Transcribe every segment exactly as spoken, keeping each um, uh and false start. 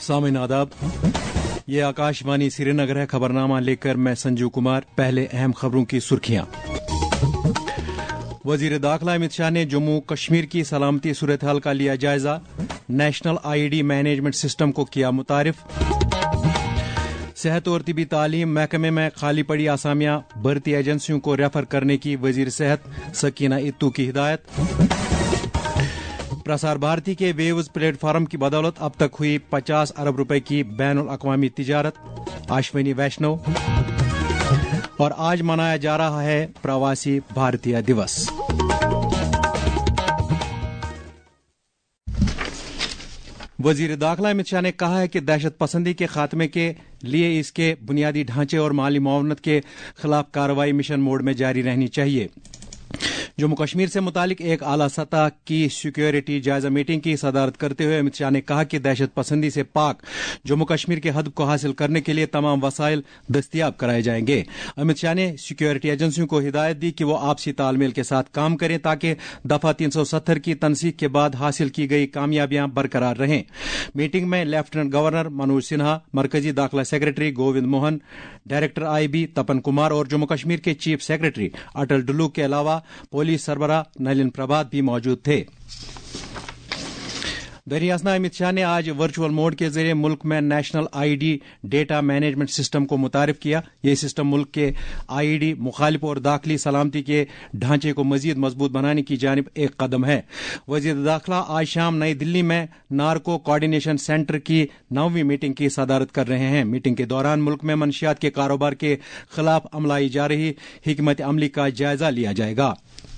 सामीन आदाब, ये आकाशवाणी श्रीनगर है। खबरनामा लेकर मैं संजीव कुमार। पहले अहम खबरों की सुर्खियां। वजीर दाखिला अमित शाह ने जम्मू कश्मीर की सलामती सूरत हाल का लिया जायजा। नेशनल आईडी मैनेजमेंट सिस्टम को किया मुतारिफ। सेहत और तिबी तालीम महकमे में खाली पड़ी आसामियां भर्ती एजेंसियों को रेफर करने की वजीर सेहत सकीना इत्तू की हिदायत। प्रसार भारती के वेव्स प्लेटफार्म की बदौलत अब तक हुई पचास अरब रुपए की बैनुल अक़वामी तिजारत। अश्विनी वैष्णव। और आज मनाया जा रहा है प्रवासी भारतीय दिवस। वजीर दाखिला अमित शाह ने कहा है कि दहशत पसंदी के खात्मे के लिए इसके बुनियादी ढांचे और माली मुआवनत के खिलाफ कार्रवाई मिशन मोड में जारी रहनी चाहिए। जम्मू कश्मीर से मुतालिक एक आला सतह की सिक्योरिटी जायजा मीटिंग की सदारत करते हुए अमित शाह ने कहा कि दहशत पसंदी से पाक जम्मू कश्मीर के हद को हासिल करने के लिए तमाम वसाइल दस्तियाब कराए जाएंगे। अमित शाह ने सिक्योरिटी एजेंसियों को हिदायत दी कि वो आपसी तालमेल के साथ काम करें ताकि दफा तीन सौ सत्तर की तनसीख के बाद हासिल की गई कामयाबियां बरकरार रहें। मीटिंग में लेफ्टिनेंट गवर्नर मनोज सिन्हा, मरकजी दाखिला secretary Govind Mohan, director I B Tapan Kumar और जम्मू कश्मीर के चीफ सेक्रेटरी अटल डुल्लू के अलावा पुलिस सरबराह नलिन प्रभात भी मौजूद थे। दरियासना अमित शाह ने आज वर्चुअल मोड के जरिए मुल्क में national ID data management system को मुतारिफ किया। ये सिस्टम मुल्क के आईडी मुखालिफ और दाखिली सलामती के ढांचे को मजीद मजबूत बनाने की जानिब एक कदम है। वजीर दाखिला आज शाम नई दिल्ली में नार्को कोऑर्डिनेशन सेंटर की नौवीं मीटिंग की सदारत कर रहे हैं। मीटिंग के दौरान मुल्क में मनशियात के कारोबार के खिलाफ अमलाई जा रही हिकमत अमली का जायजा लिया जाएगा।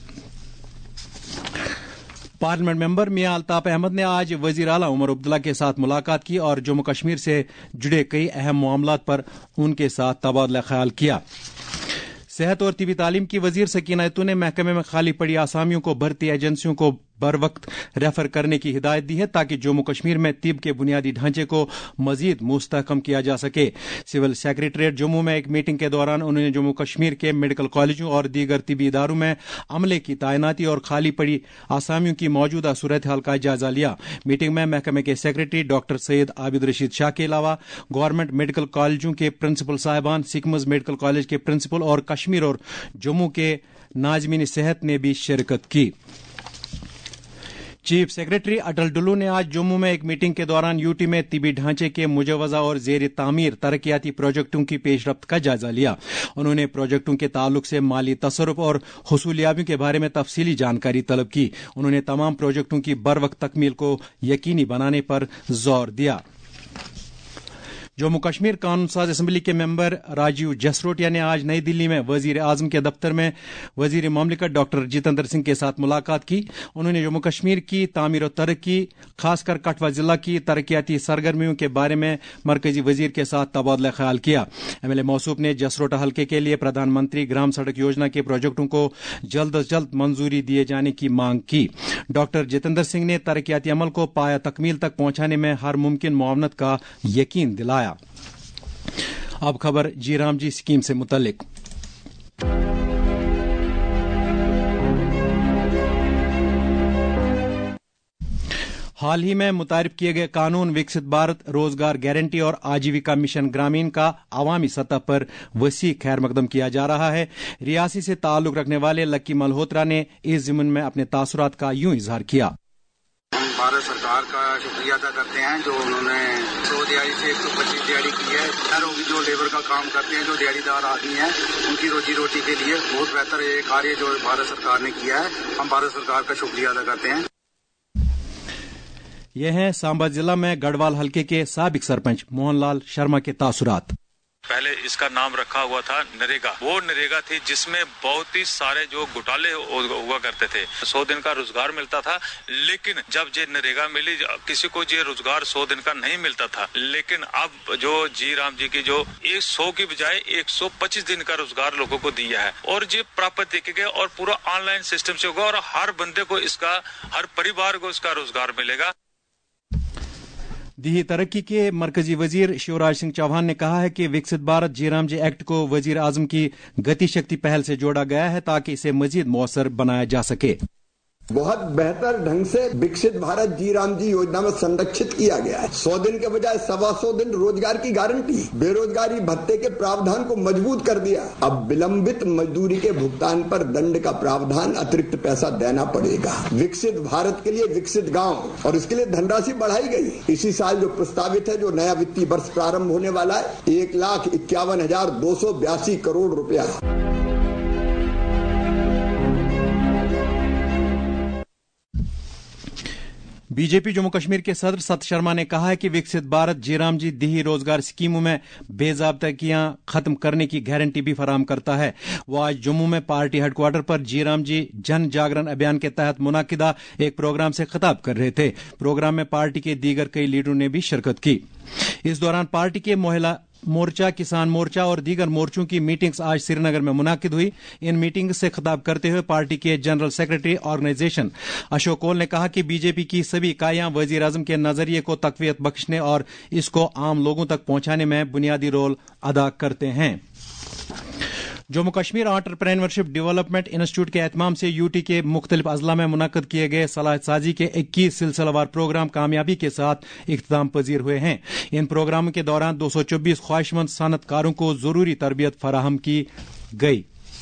पार्लियामेंट मेंबर मियां अल्ताफ अहमद ने आज वजीर आला उमर अब्दुल्ला के साथ मुलाकात की और जम्मू कश्मीर से जुड़े कई अहम मामलात पर उनके साथ तबादला ख्याल किया। सेहत और तिबी तालीम की वजीर सकीना इत्तू ने महकमे में खाली पड़ी आसामियों को भर्ती एजेंसियों को बर वक्त रेफर करने की हिदायत दी है ताकि जम्मू कश्मीर में तिब के बुनियादी ढांचे को मजीद मुस्तहकम किया जा सके। सिविल सेक्रेटरीट जम्मू में एक मीटिंग के दौरान उन्होंने जम्मू कश्मीर के मेडिकल कॉलेजों और दीगर तिबी इदारों में अमले की तैनाती और खाली पड़ी आसामियों की मौजूदा सूरत हाल का जायजा लिया। मीटिंग में महकमे के सेक्रेटरी डॉक्टर सैयद आबिद रशीद शाह के अलावा गवर्नमेंट मेडिकल कॉलेजों के प्रिंसिपल साहिबान, सिकमज मेडिकल कॉलेज के प्रिंसिपल और कश्मीर और जम्मू के नाजमीन सेहत ने भी शिरकत की। चीफ सेक्रेटरी अटल डुल्लू ने आज जम्मू में एक मीटिंग के दौरान यूटी में तिबी ढांचे के मुजवजा और जेर तामीर तरक्याती प्रोजेक्टों की पेशरफ्त का जायजा लिया। उन्होंने प्रोजेक्टों के ताल्लुक से माली तसर्रुफ और हुसूलियाबियों के बारे में तफसीली जानकारी तलब की। उन्होंने तमाम प्रोजेक्टों की बर वक्त तकमील को यकीनी बनाने पर जोर दिया। जम्मू कश्मीर कानून साज असम्बली के मेंबर राजीव जसरोटिया ने आज नई दिल्ली में वजीर आजम के दफ्तर में वजीर ममलिकत डॉक्टर जितेंद्र सिंह के साथ मुलाकात की। उन्होंने जम्मू कश्मीर की तामीर और तरक्की, खासकर कठुआ जिला की तरक्याती सरगर्मियों के बारे में मरकजी वजीर के साथ तबादला ख्याल किया। एमएलए मौसूफ ने जसरोटा हल्के के लिए प्रधानमंत्री ग्राम सड़क योजना के प्रोजेक्टों को जल्द अज जल्द मंजूरी दिए जाने की मांग की। डॉक्टर जितेंद्र सिंह ने तरक्याती अमल को पाया तकमील तक पहुंचाने में हर मुमकिन मुआवनत का यकीन दिलाया। अब खबर जी राम जी स्कीम से मुतल्लिक। हाल ही में मुतारिफ किए गए कानून विकसित भारत रोजगार गारंटी और आजीविका मिशन ग्रामीण का अवामी सतह पर वसी खैर मकदम किया जा रहा है। रियासी से ताल्लुक रखने वाले लक्की मल्होत्रा ने इस ज़िम्न में अपने तासुरात का यूं इजहार किया। भारत सरकार का शुक्रिया अदा करते हैं जो उन्होंने सौ दिहाड़ी से एक सौ पच्चीस दिहाड़ी की है। भी जो लेबर का काम करते हैं, जो दिहाड़ीदार आदमी हैं, उनकी रोजी रोटी के लिए बहुत बेहतर ये कार्य जो भारत सरकार ने किया है। हम भारत सरकार का शुक्रिया अदा करते हैं। यह है सांबा जिला में गढ़वाल हल्के के साबिक सरपंच मोहनलाल शर्मा के तासुरात। पहले इसका नाम रखा हुआ था नरेगा। वो नरेगा थी जिसमें बहुत ही सारे जो घोटाले हुआ करते थे। सौ दिन का रोजगार मिलता था, लेकिन जब ये नरेगा मिली किसी को ये रोजगार सौ दिन का नहीं मिलता था। लेकिन अब जो जी राम जी की जो एक सौ की बजाय एक सौ पच्चीस दिन का रोजगार लोगों को दिया है और ये प्राप्त देखे गए और पूरा ऑनलाइन सिस्टम से होगा और हर बंदे को इसका, हर परिवार को इसका रोजगार मिलेगा। दिही तरक्की के मरकजी वजीर शिवराज सिंह चौहान ने कहा है कि विकसित भारत जीराम जी एक्ट को वजीर आजम की गति शक्ति पहल से जोड़ा गया है ताकि इसे मजीद मौसर बनाया जा सके। بہت بہتر ڈھنگ سے وکست بھارت جی رام جی یوجنا میں سنرکشت کیا گیا ہے. سو دن کے بجائے سوا سو دن روزگار کی گارنٹی, بے روزگاری بھتے کے پراودھان کو مضبوط کر دیا. اب ولمبت مزدوری کے بھگتان پر دنڈ کا پراودھان اترکت پیسہ دینا پڑے گا. وکست بھارت کے لیے وکست گاؤں, اور اس کے لیے دھن راشی بڑھائی گئی. اسی سال جو پرستاوت ہے, جو نیا وتی برس پرارمبھ ہونے والا ہے, ایک لاکھ اکیاون ہزار دو سو بیاسی کروڑ روپیہ. B J P Jammu Kashmir کے صدر ست شرما نے کہا ہے کہ وکست بھارت جی رام جی دیہی روزگار اسکیموں میں بے ضابطگیاں ختم کرنے کی گارنٹی بھی فراہم کرتا ہے. وہ آج جموں میں پارٹی ہیڈ کوارٹر پر جی رام جی جن جاگرن ابھیان کے تحت منعقدہ ایک پروگرام سے خطاب کر رہے تھے. پروگرام میں پارٹی کے دیگر کئی لیڈروں نے بھی شرکت کی. اس دوران پارٹی کے مہیلا مورچہ, کسان مورچہ اور دیگر مورچوں کی میٹنگز آج سری نگر میں منعقد ہوئی. ان میٹنگ سے خطاب کرتے ہوئے پارٹی کے general secretary organisation Ashok Kaul نے کہا کہ بی جے پی کی سبھی اکائیاں وزیر اعظم کے نظریے کو تقویت بخشنے اور اس کو عام لوگوں تک پہنچانے میں بنیادی رول ادا کرتے ہیں. Jammu Kashmir entrepreneurship development institute کے اہتمام سے یو ٹی کے مختلف اضلاع میں منعقد کیے گئے صلاحیت سازی کے اکیس سلسلہ وار پروگرام کامیابی کے ساتھ اختتام پذیر ہوئے ہیں. ان پروگراموں کے دوران دو سو چوبیس خواہش مند صنعت کاروں کو ضروری تربیت فراہم کی گئی.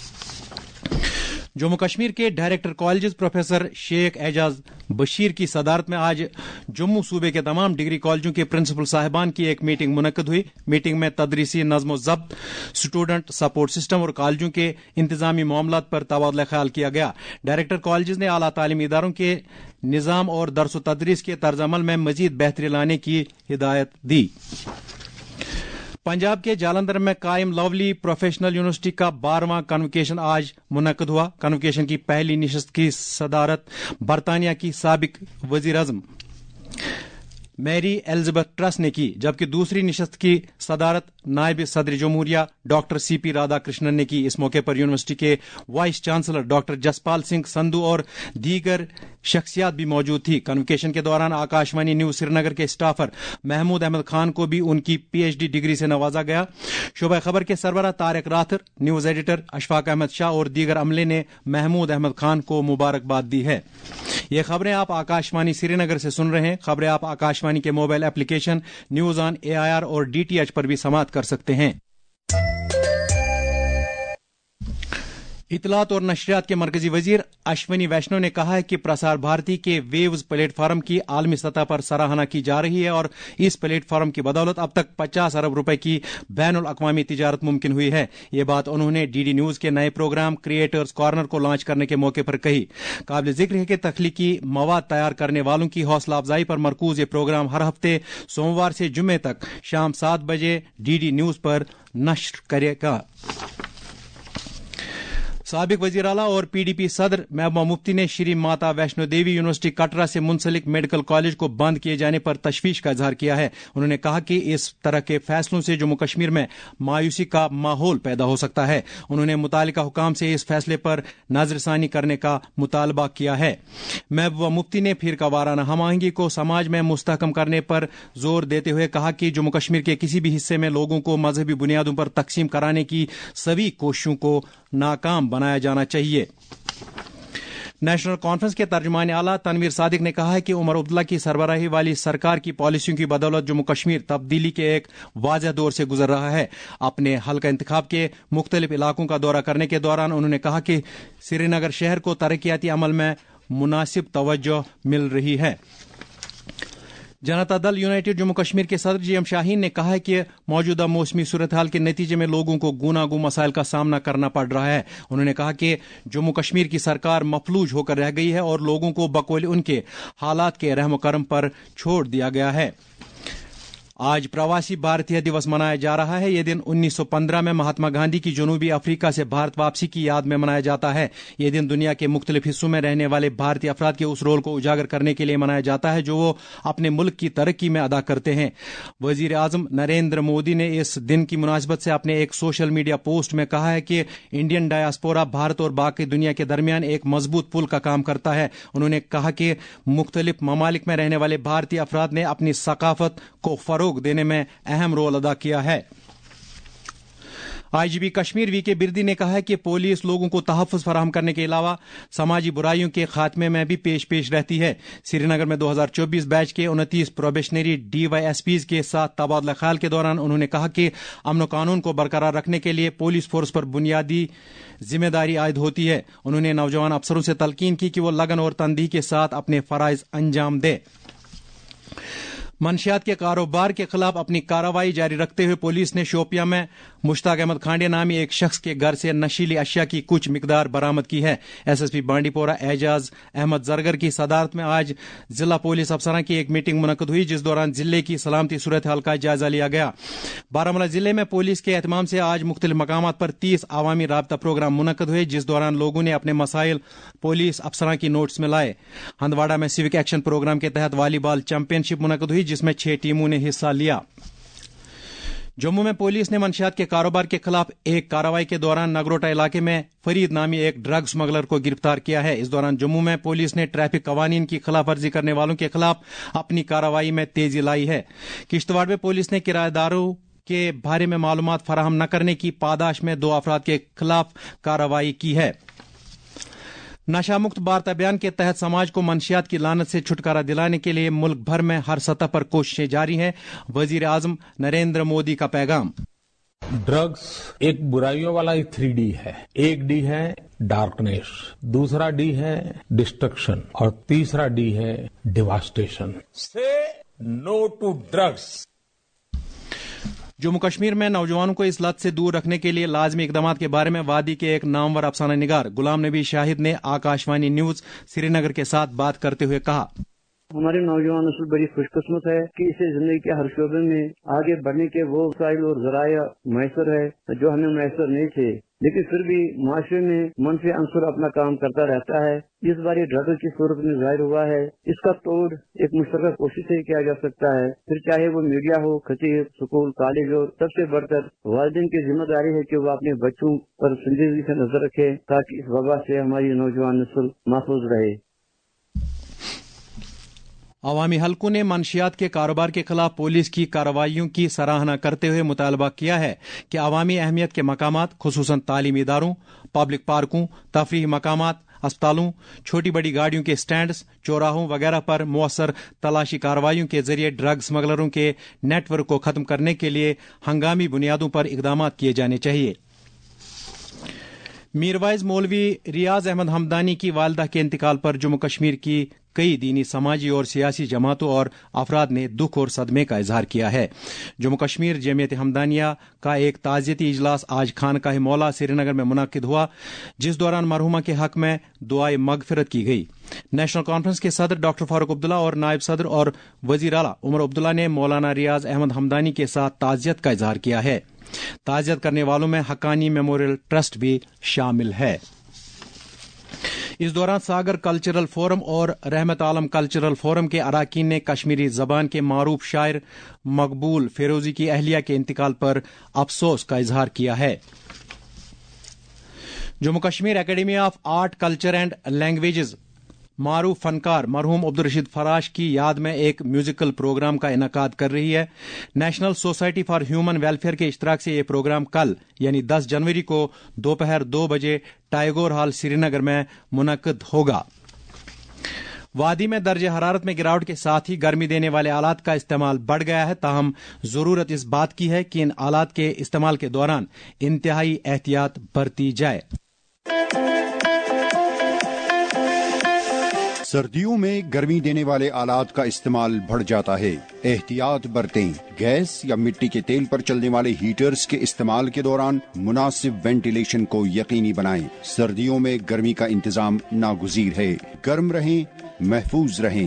جموں کشمیر کے ڈائریکٹر کالجز پروفیسر شیخ اعجاز بشیر کی صدارت میں آج جموں صوبے کے تمام ڈگری کالجوں کے پرنسپل صاحبان کی ایک میٹنگ منعقد ہوئی. میٹنگ میں تدریسی نظم و ضبط, اسٹوڈنٹ سپورٹ سسٹم اور کالجوں کے انتظامی معاملات پر تبادلہ خیال کیا گیا. ڈائریکٹر کالجز نے اعلیٰ تعلیمی اداروں کے نظام اور درس و تدریس کے طرز عمل میں مزید بہتری لانے کی ہدایت دی. پنجاب کے جالندھر میں قائم لولی پروفیشنل یونیورسٹی کا بارہواں کنوکیشن آج منعقد ہوا. کنوکیشن کی پہلی نشست کی صدارت برطانیہ کی سابق وزیر اعظم میری ایلزبتھ ٹرس نے کی, جبکہ دوسری نشست کی صدارت نائب صدر جمہوریہ doctor C P Radhakrishnan نے کی. اس موقع پر یونیورسٹی کے vice chancellor doctor Jaspal Singh Sandhu اور دیگر شخصیات بھی موجود تھی. کنوکیشن کے دوران آکاشوانی نیوز سری نگر کے اسٹافر محمود احمد خان کو بھی ان کی پی ایچ ڈی ڈگری سے نوازا گیا. شعبہ خبر کے سربراہ طارق راتھر, نیوز ایڈیٹر اشفاق احمد شاہ اور دیگر عملے نے محمود احمد خان کو مبارکباد دی ہے. یہ خبریں آپ آکاشوانی سری نگر سے سن رہے ہیں. خبریں آپ آکاشوانی کے mobile application news on A I R اور ڈی ٹی ایچ پر بھی سماعت کر سکتے ہیں. اطلاعات اور نشریات کے مرکزی وزیر اشونی ویشنو نے کہا ہے کہ پرسار بھارتی کے ویوز پلیٹ فارم کی عالمی سطح پر سراہنا کی جا رہی ہے اور اس پلیٹ فارم کی بدولت اب تک پچاس ارب روپے کی بین الاقوامی تجارت ممکن ہوئی ہے. یہ بات انہوں نے ڈی ڈی نیوز کے نئے پروگرام کریٹرز کارنر کو لانچ کرنے کے موقع پر کہی. قابل ذکر ہے کہ تخلیقی مواد تیار کرنے والوں کی حوصلہ افزائی پر مرکوز یہ پروگرام ہر ہفتے سوموار سے جمعے تک شام سات بجے ڈی ڈی نیوز پر نشر کرے گا. سابق وزیر اعلیٰ اور پی ڈی پی صدر محبوبہ مفتی نے شری ماتا ویشنو دیوی یونیورسٹی کٹرا سے منسلک میڈیکل کالج کو بند کیے جانے پر تشویش کا اظہار کیا ہے. انہوں نے کہا کہ اس طرح کے فیصلوں سے جموں کشمیر میں مایوسی کا ماحول پیدا ہو سکتا ہے. انہوں نے متعلقہ حکام سے اس فیصلے پر نظر ثانی کرنے کا مطالبہ کیا ہے. محبوبہ مفتی نے فرقہ وارانہ ہم آہنگی کو سماج میں مستحکم کرنے پر زور دیتے ہوئے کہا کہ جموں کشمیر کے کسی بھی حصے میں لوگوں کو مذہبی بنیادوں پر تقسیم کرانے کی سبھی کوششوں کو ناکام بنایا جانا چاہیے. نیشنل کانفرنس کے ترجمان اعلیٰ تنویر صادق نے کہا ہے کہ عمر عبداللہ کی سربراہی والی سرکار کی پالیسیوں کی بدولت جموں کشمیر تبدیلی کے ایک واضح دور سے گزر رہا ہے. اپنے حلقہ انتخاب کے مختلف علاقوں کا دورہ کرنے کے دوران انہوں نے کہا کہ سری نگر شہر کو ترقیاتی عمل میں مناسب توجہ مل رہی ہے. جنتا دل یونائٹڈ جموں کشمیر کے صدر جی ایم شاہین نے کہا ہے کہ موجودہ موسمی صورتحال کے نتیجے میں لوگوں کو گوناگوں مسائل کا سامنا کرنا پڑ رہا ہے. انہوں نے کہا کہ جموں کشمیر کی سرکار مفلوج ہو کر رہ گئی ہے اور لوگوں کو بقول ان کے حالات کے رحم و کرم پر چھوڑ دیا گیا ہے. آج پرواسی بھارتیہ دیوس منایا جا رہا ہے. یہ دن انیس سو پندرہ میں مہاتما گاندھی کی جنوبی افریقہ سے بھارت واپسی کی یاد میں منایا جاتا ہے. یہ دن دنیا کے مختلف حصوں میں رہنے والے بھارتی افراد کے اس رول کو اجاگر کرنے کے لیے منایا جاتا ہے جو وہ اپنے ملک کی ترقی میں ادا کرتے ہیں. وزیر اعظم نریندر مودی نے اس دن کی مناسبت سے اپنے ایک سوشل میڈیا پوسٹ میں کہا ہے کہ انڈین ڈایاسپورا بھارت اور باقی دنیا کے درمیان ایک مضبوط پل کا کام کرتا ہے. انہوں نے کہا کہ مختلف ممالک میں رہنے والے بھارتی افراد نے اپنی ثقافت کو فروغ دینے میں اہم رول ادا کیا ہے. I G P Kashmir V K Birdi ने कहा है कि पुलिस लोगों को तहफ़्फ़ुज़ फराहम करने के अलावा समाजी बुराइयों के खात्मे में भी पेश पेश रहती है। श्रीनगर में दो हजार चौबीस बैच के उनतीस probationary D Y S Ps के साथ तबादला ख्याल के दौरान उन्होंने कहा कि अमन कानून को बरकरार रखने के लिए पुलिस फोर्स पर बुनियादी जिम्मेदारी आयद होती है। उन्होंने नौजवान अफसरों से तलकीन की कि वो लगन और तंदीही के साथ अपने फराइज अंजाम दे। मंशियात के कारोबार के खिलाफ अपनी कार्रवाई जारी रखते हुए पुलिस ने शोपियां में मुश्ताक अहमद खांडे नामी एक शख्स के घर से नशीली अशिया की कुछ मिकदार बरामद की है। S S P Bandipora Ejaz Ahmad Zargar की सदारत में आज जिला पुलिस अफसरान की एक मीटिंग मुनक्कद हुई, जिस दौरान जिले की सलामती सूरत हाल का जायजा लिया गया। बारामूला जिले में पुलिस के एहतमाम से आज मुख्तलिफ मकामात पर तीस अवामी राबता प्रोग्राम मुनक्कद हुए, जिस दौरान लोगों ने अपने मसाइल पुलिस अफसरान की नोट्स में लाए। हंदवाड़ा में सिविक एक्शन प्रोग्राम के तहत वॉलीबॉल चैंपियनशिप मुनक्कद हुई, जिसमें छह टीमों ने हिस्सा लिया। जम्मू में पुलिस ने मंशियात के कारोबार के खिलाफ एक कार्रवाई के दौरान नगरोटा इलाके में फरीद नामी एक ड्रग स्मगलर को गिरफ्तार किया है। इस दौरान जम्मू में पुलिस ने ट्रैफिक कवानीन की खिलाफ वर्जी करने वालों के खिलाफ अपनी कार्रवाई में तेजी लाई है। किश्तवाड़ में पुलिस ने किराएदारों के बारे में मालूमात फराहम न करने की पादाश में दो अफराद के खिलाफ कार्रवाई की है। नशा मुक्त भारत अभियान के तहत समाज को मंशियात की लानत से छुटकारा दिलाने के लिए मुल्क भर में हर सतह पर कोशिशें जारी हैं। वजीर आजम नरेंद्र मोदी का पैगाम। ड्रग्स एक बुराइयों वाला थ्री डी है। एक डी है डार्कनेस, दूसरा डी है डिस्ट्रक्शन और तीसरा डी है डिवास्टेशन। से no to drugs. Jammu Kashmir में नौजवानों को इस लत से दूर रखने के लिए लाजमी इकदाम के बारे में वादी के एक नामवर अफसाना निगार गुलाम नबी शाहिद ने आकाशवाणी न्यूज श्रीनगर के साथ बात करते हुए कहा, हमारे नौजवान नस्ल बड़ी खुशकिस्मत है कि इसे जिंदगी के हर शोबे में आगे बढ़ने के वो वसाइल और जराया मैसर है जो हमें मैसर नहीं थे, लेकिन फिर भी माशरे में मनफी अंसर अपना काम करता रहता है। इस बार ये ड्रग की सूरत में जाहिर हुआ है। इसका तोड़ एक मुश्तरका कोशिश से किया जा सकता है, फिर चाहे वो मीडिया हो, खतीब, स्कूल, कॉलेज हो। सबसे बढ़कर वालिदैन की जिम्मेदारी है कि वो अपने बच्चों पर संजीदगी से नजर रखे ताकि इस वबा से हमारी नौजवान नस्ल महफूज रहे। अवामी हलकों ने मंशियात के कारोबार के खिलाफ पुलिस की कार्रवाइयों की सराहना करते हुए मुतालबा किया है कि अवामी अहमियत के मकामात खुसूसन तालीमी इदारों, पब्लिक पार्कों, तफरीही मकामात, अस्पतालों, छोटी बड़ी गाड़ियों के स्टैंड्स, चौराहों वगैरह पर मुअस्सर तलाशी कार्रवाइयों के जरिए ड्रग स्मगलरों के नेटवर्क को खत्म करने के लिए हंगामी बुनियादों पर इकदाम किए जाने चाहिए। मीरवाइज मौलवी रियाज अहमद हमदानी की वालिदा के इंतकाल पर जम्मू कश्मीर की कई दीनी, समाजी और सियासी जमातों और अफराद ने दुख और सदमे का इजहार किया है। जम्मू कश्मीर जमीयत हमदानिया का एक ताज़ियती इजलास आज खानकाह मौला श्रीनगर में मुनक्किद हुआ, जिस दौरान मरहुमा के हक में दुआए मगफिरत की गई। नेशनल कॉन्फ्रेंस के सदर डॉक्टर फारूक अब्दुल्ला और नायब सदर और वजीर आला उमर अब्दुल्ला ने मौलाना रियाज अहमद हमदानी के साथ ताज़ियत का इजहार किया है। ताज़ियत करने वालों में हक्कानी मेमोरियल ट्रस्ट भी शामिल है। इस दौरान सागर कल्चरल फोरम और रहमत आलम कल्चरल फोरम के अराकीन ने कश्मीरी जबान के मारूफ शायर मकबूल फेरोजी की अहलिया के इंतकाल पर अफसोस का इजहार किया है। Jammu Kashmir academy of art, culture and languages मारूफ फनकार मरहूम अब्दुल रशीद फराश की याद में एक म्यूजिकल प्रोग्राम का इनकाद कर रही है। National society for human welfare के इश्तराक से यह प्रोग्राम कल यानी दस जनवरी को दोपहर दो बजे टाइगोर हॉल श्रीनगर में मुनक्किद होगा। वादी में दर्जे हरारत में गिरावट के साथ ही गर्मी देने वाले आलात का इस्तेमाल बढ़ गया है, ताहम जरूरत इस बात की है कि इन आलात के इस्तेमाल के दौरान इंतहाई एहतियात बरती जाए। सर्दियों में गर्मी देने वाले आलात का इस्तेमाल बढ़ जाता है, एहतियात बरतें। गैस या मिट्टी के तेल पर चलने वाले हीटर्स के इस्तेमाल के दौरान मुनासिब वेंटिलेशन को यकीनी बनाएं। सर्दियों में गर्मी का इंतजाम नागुज़ीर है। गर्म रहें, महफूज रहें।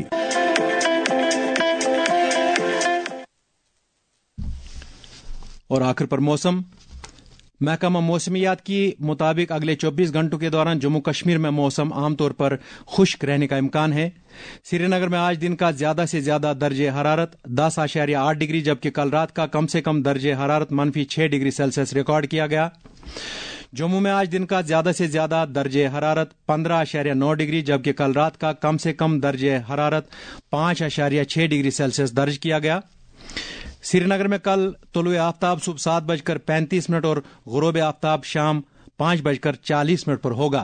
और आखिर पर मौसम। महकमा मौसमियात की मुताबिक अगले चौबीस घंटों के दौरान जम्मू कश्मीर में मौसम आमतौर पर खुश्क रहने का इम्कान है। श्रीनगर में आज दिन का ज्यादा से ज्यादा दर्जे हरारत दस आशारिया आठ डिग्री जबकि कल रात का कम से कम दर्जे हरारत मनफी छह डिग्री सेल्सियस रिकॉर्ड किया गया। जम्मू में आज दिन का ज्यादा से ज्यादा दर्जे हरारत पंद्रह आशारिया नौ डिग्री जबकि कल रात का कम से कम दर्जे हरारत पांच आशारिया छह डिग्री सेल्सियस दर्ज किया गया। श्रीनगर में कल तुलुए आफ्ताब सुबह सात बजकर पैंतीस मिनट और गुरूब आफ्ताब शाम पांच बजकर चालीस मिनट पर होगा।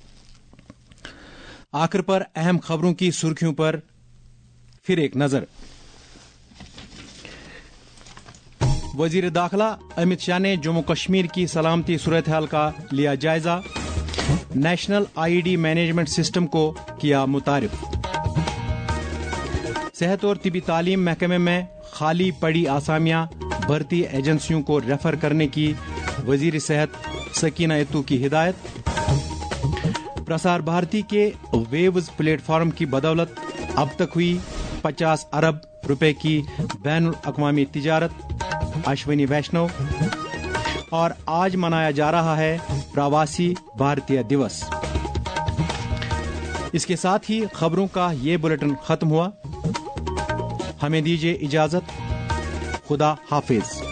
आखिर पर अहम खबरों की सुर्खियों पर फिर एक नजर। वजीर दाखिला अमित शाह ने जम्मू कश्मीर की सलामती सूरत हाल का लिया जायजा। नेशनल आईईडी मैनेजमेंट सिस्टम को किया मुतारिफ। सेहत और तिबी तालीम महकमे में खाली पड़ी आसामियां भर्ती एजेंसियों को रेफर करने की वजीर सेहत सकीना यत्तू की हिदायत। प्रसार भारती के वेव्स प्लेटफॉर्म की बदौलत अब तक हुई पचास अरब रुपए की बैनुल अक़वामी तिजारत। अश्विनी वैष्णव। और आज मनाया जा रहा है प्रवासी भारतीय दिवस। इसके साथ ही खबरों का ये बुलेटिन खत्म हुआ। हमें दीजिए इजाजत। खुदा हाफिज।